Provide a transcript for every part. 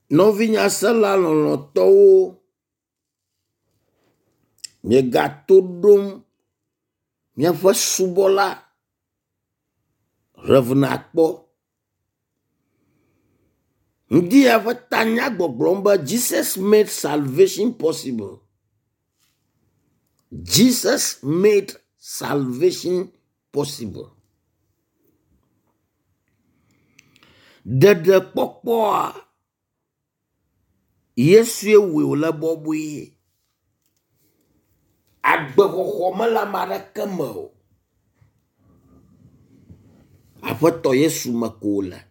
Nɔvinya sela lɔlɔtɔwo miegato ɖom miaƒe subɔla Reverend Akpɔ. Ŋdi ƒe tanya gbɔgblɔm be Jesus made salvation possible. Jesus made salvation possible. Dede kpɔkpɔa Yesue wo le bɔbɔe. Agbexɔxɔ me le ame aɖeke me o. Aƒetɔ Yesu me ko le.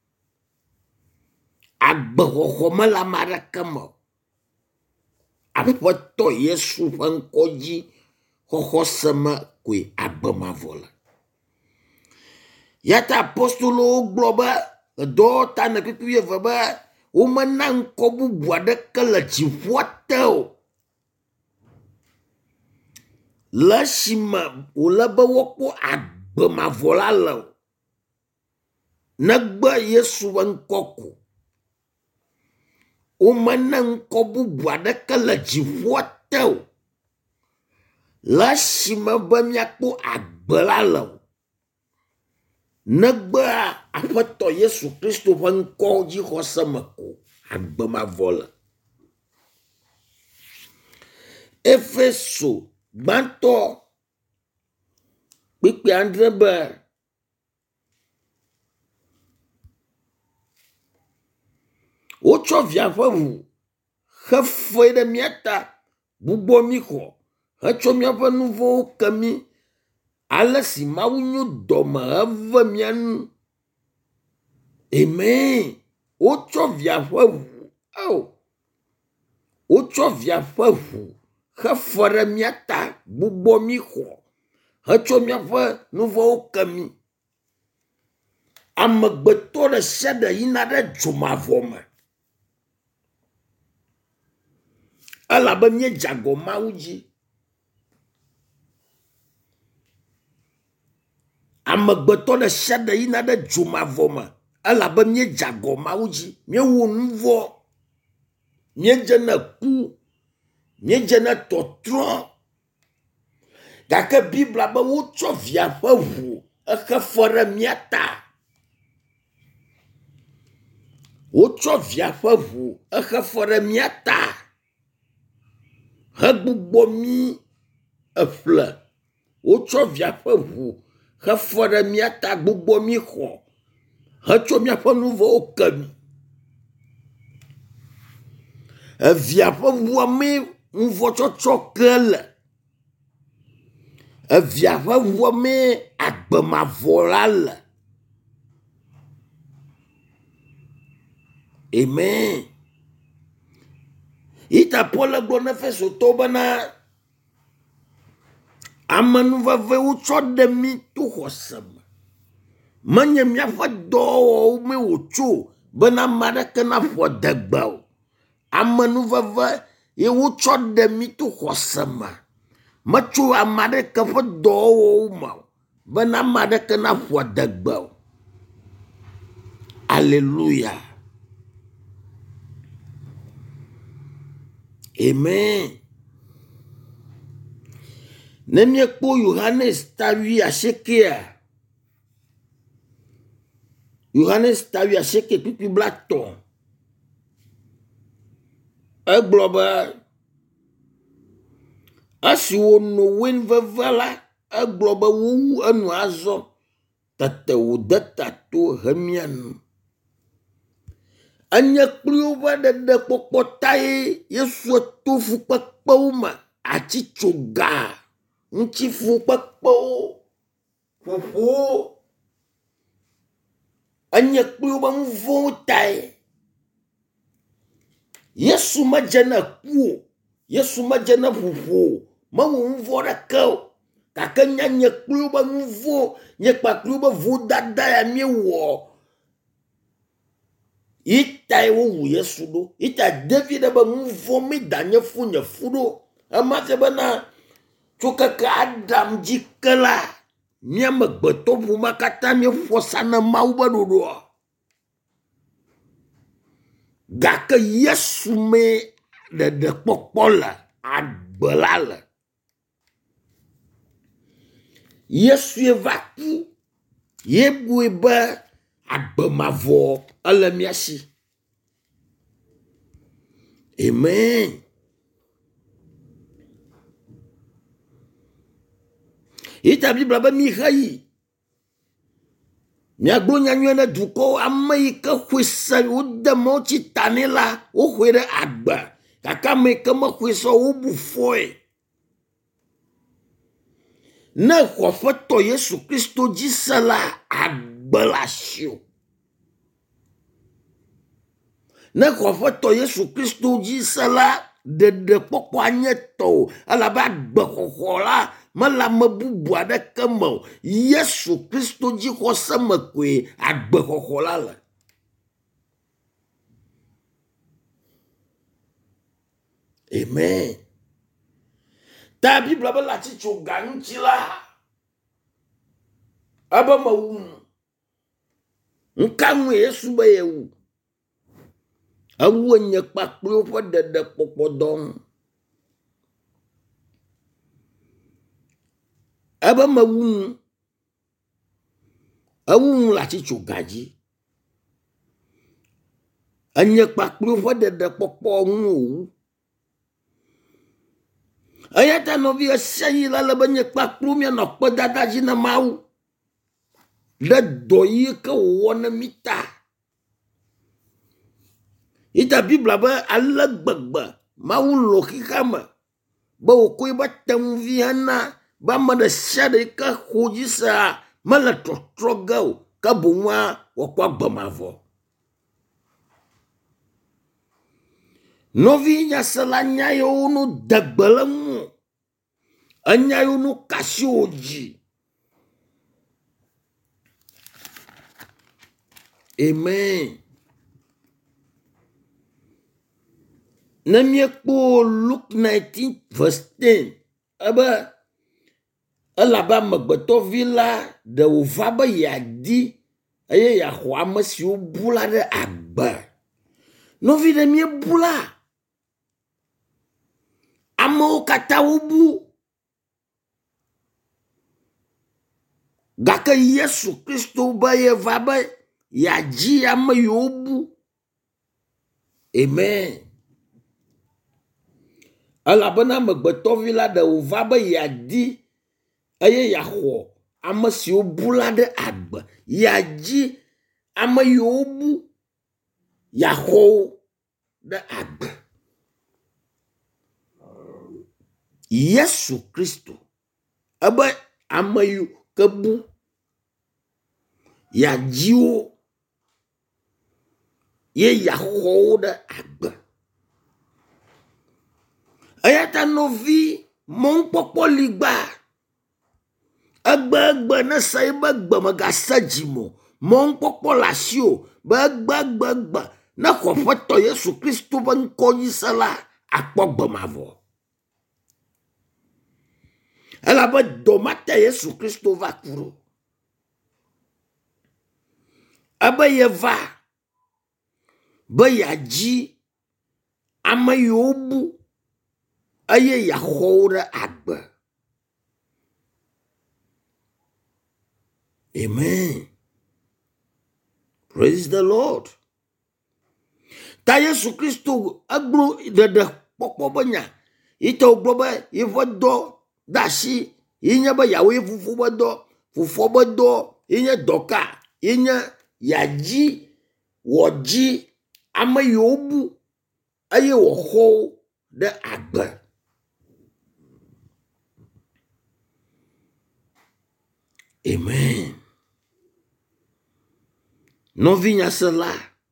Agbexɔxɔ me le ame aɖeke me o. Aƒetɔ Yesu ƒe ŋkɔdzi xɔxɔ se me koe agbe mavɔ le. Yata apostolowo gblɔ be dɔwɔta ne kpikpi eve be womena ŋkɔ bubu aɖeke le dziƒoa te o. Le esime wòle be woakpɔ agbe mavɔ la le o. Negbe Yesu ƒe ŋkɔ ko. Womena ŋkɔ bubu aɖeke le dziƒoa te o. Le esime be miakpɔ agbe la le o. Negbea Aƒetɔ Yesu Kristo ƒe ŋkɔ dzi xɔse me ko agbe mavɔ le. Efeso gbãtɔ kpikpi andre be wotsɔ via ƒe ʋu hefe ɖe mía ta gbugbɔ mi xɔ hetsɔ míaƒe nu vɔ̃wo ke mi ale si Mawu nyo dɔ me heve mía nu. Amen. Wotsɔ via ƒe ʋu wotsɔ via ƒe ʋu hefe ɖe mía ta gbugbɔ mi xɔ hetsɔ míaƒe nu vɔ̃wo ke mi. Amegbetɔ ɖe sia ɖe yina ɖe dzomavɔ me. Elabe míedze agɔ Mawu dzi. Amegbetɔ ɖe sia ɖe yina ɖe dzomavɔ me. Elabe míedze agɔ Mawu dzi. Míewɔ nu vɔ. Míedze ne ku. Míedze ne tɔtrɔ. Gake Biblia be wotsɔ via ƒe ʋu exe fe ɖe mía ta. Wotsɔ via ƒe ʋu exe fe ɖe mía ta. Hegbugbɔ mi eƒle. Wotsɔ via ƒe ʋu hefe ɖe mía ta gbugbɔ mi xɔ. Hetsɔ míaƒe nu vɔ̃wo ke mi. Evia ƒe ʋua me ŋuvɔtsɔtsɔ ke le. Evia ƒe ʋua me agbe mavɔ la le. Amen. Ita Paul gblɔ ne Efesotɔwo bena amenuveve wotsɔ ɖe mi to xɔse me. Menye míaƒe dɔwɔwɔwo me wòtso bena ame aɖeke naƒo degbe o. Amenuveve ye wotsɔ ɖe mi to xɔse me. Metso ame aɖeke ƒe dɔwɔwɔwo me o bena ame aɖeke naƒo degbe o. Alleluia. Amen. Ne miekpɔ Yohanes tawi asiekea. Yohanes tawi asieke kpikpi blatɔ. Egblɔ be esi wòno win veve la, egblɔ be wowu enu azɔ. Tete wòde ta to hemia nu. Enye kpli woƒe ɖeɖe kpɔkpɔ tae Yesu to fukpekpewo me. Atsitsoga ŋutifukpekpewo ƒoƒowo. Enye kpli woƒe nu vɔ̃wo tae. Yesu medze ne ku o. Yesu medze ne ƒoƒo o. Mewɔ nu vɔ̃ ɖeke o. Gake nye kpli woƒe nu vɔ̃. Nye kpakpli woƒe vodada ya miewɔ. Itae wowu Yesu ɖo. Ita David be nu vɔ̃ mi danye fu nye fu ɖo. Ema se bena tso keke Adam dzi ke la míame gbetɔ ƒome katã míefɔ sa ne Mawu be ɖoɖoa. gake Yesu me ɖeɖe kpɔkpɔ le agbe la le. Yesu va ku yebue be agbe mavɔ ele mia si. Amen. Ita Bibla be mi xeyi. Miagblɔ nyanyuie ne dukɔ ame yi ke xɔe se wode mɔ tsi ta nɛ la woxɔe ɖe agbe. Gake ame yi ke mexɔe se wobu fɔe. Ne xɔ Aƒetɔ Yesu Kristo dzi se la agbe le asi o. Ne xɔ Aƒetɔ Yesu Kristo dzi se la ɖeɖe kpɔkpɔ anye tɔ o. Elabe agbexɔxɔ la mele ame bubu aɖeke me o. Yesu Kristo dzi xɔse me koe agbexɔxɔ la le. Amen. Ta Bibla be la titso ga ŋuti la ebe me wu nka ŋu Yesu be ye wu. Ewu enye kpakple woƒe ɖeɖe kpɔkpɔ dɔn. Ebe me wu ewu la titso ga dzi. Enye kpakple woƒe ɖeɖe kpɔkpɔ ŋu wu. Eya ta nɔvi eseyi la le be nye kpakplu mianɔ kpedada dzi na Mawu ɖe dɔ yi ke wòwɔ ne mi ta. Ita Bibla be ale gbegbe Mawu lɔ xixea me be wòkoe be teŋuvi hena be ame ɖe sia ɖe yi ke xɔ dzi sea mele trɔtrɔ ge o, ke boŋua wòkpɔ agbe mavɔ. Nɔvi nyasela nya yewo no degbe le ŋu. Enya yewo no kasi wo dzi. Amen. Ne miekpo Luke 19 verse 10 ebe elabe amegbetɔvi la ɖe wòva be yeadi eye yeaxɔ ame siwo bu la ɖe agbe. Nɔvi ɖe miebu la. Amewo katã wobu. Gake Yesu Kristo be yeva be yeadzi ame yiwo bu. Amen. Elabena amegbetɔvi la ɖe wòva be yeadi eye yeaxɔ ame siwo bu la ɖe agbe. Yeadzi ame yiwo bu yeaxɔ wo ɖe agbe. Yesu Kristo ebe ame yiwo ke bu yeadzi wo ye yeaxɔ wo ɖe agbe. Eya ta nɔvi mɔnukpɔkpɔ li gba. Egbe ne se be gbe megase dzimo. Mɔnukpɔkpɔ le asi o. Be egbe ne xɔ Aƒetɔ Yesu Kristo be ŋkɔ dzi se la akpɔ gbe mavɔ. Elabe dɔ mate Yesu Kristo va ku ɖo. Ebe yeva be yeadzi ame yiwo bu eye yeaxɔ wo ɖe agbe. Amen. Praise the Lord. Ta Yesu Kristo egblɔ ɖeɖe kpɔkpɔ be nya. Ite wògblɔ be yeƒe dɔ de asi yenye be yeawoe fufu be dɔ. Fofoa be dɔ yenye dɔka. Yenye yeadzi wòdzi ame yiwo bu eye wòxɔ wo ɖe agbe. Amen. Nɔvi nyasela.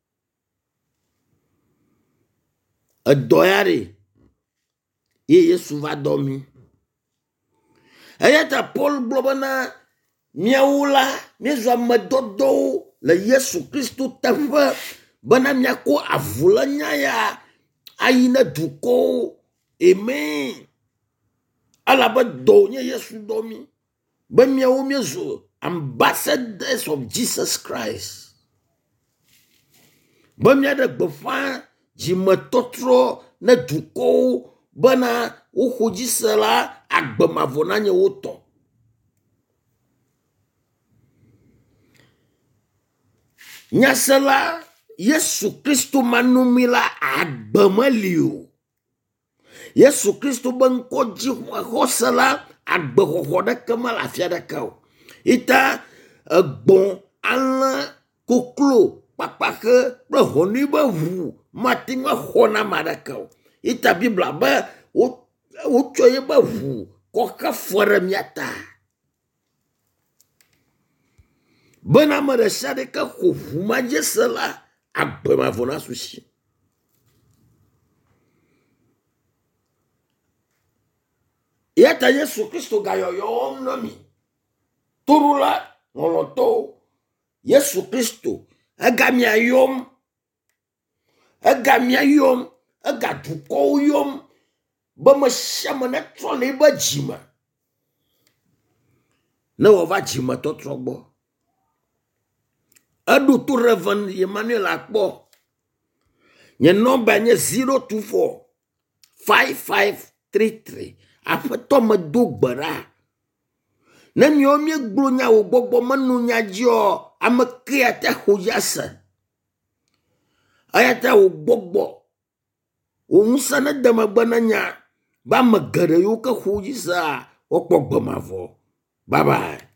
Edɔ ya ɖe ye Yesu va dɔ mi. Eya ta Paul gblɔ bena miawo la miezu ame dɔdɔwo le Yesu Kristo teƒe bena miakɔ avulenya ya ayi ne dukɔwo. Amen. Elabe dɔ nye Yesu dɔ mi be miawo miezu ambassadors of Jesus Christ. Be miaɖe gbeƒã dzimetɔtrɔ ne dukɔwo bena woxɔ dzi se la agbemavɔ na nye wotɔ. Nyasela Yesu Kristo manumi la agbemeli o. Yesu Kristo ben kodzi xɔse la agbexɔxɔ ɖeke me le afia ɖeka o. Ita egbɔ̃, alẽ, koklo, kpakpaxe kple hɔnui be ʋu mate ŋu axɔ na ame aɖeke o. Ita Biblia be wotsɔ ye be ʋu kɔ xe fɔ ɖe mía ta. Bena ame ɖe sia ɖe ke xɔ ʋu ma dzi se la agbemavɔ na susi. Yata Yesu Kristo gayɔyɔm na mi. Torula ŋɔlɔtɔwo. Yesu Kristo egamia yɔm. Egamia yɔm. Ega dukɔwo yɔm. Be me sia me ne trɔ le ebe dzime. Ne wòva dzimetɔtrɔ gbɔ. Eɖo to Reverend Emmanuel akpɔ. Nye nɔmba nye 024 5533. Aƒetɔ me do gbe ɖa. Ne miawo miegblɔ nya wo gbɔgbɔ meno nya dzi o, ame ke ate xɔ dzi ase. Ayata wo gbɔgbɔ. Wo ŋusẽ ne de megbe ne nya. Ba ame geɖe yiwo ke xɔ dzi sea, wokpɔ gbemavɔ. Bye bye.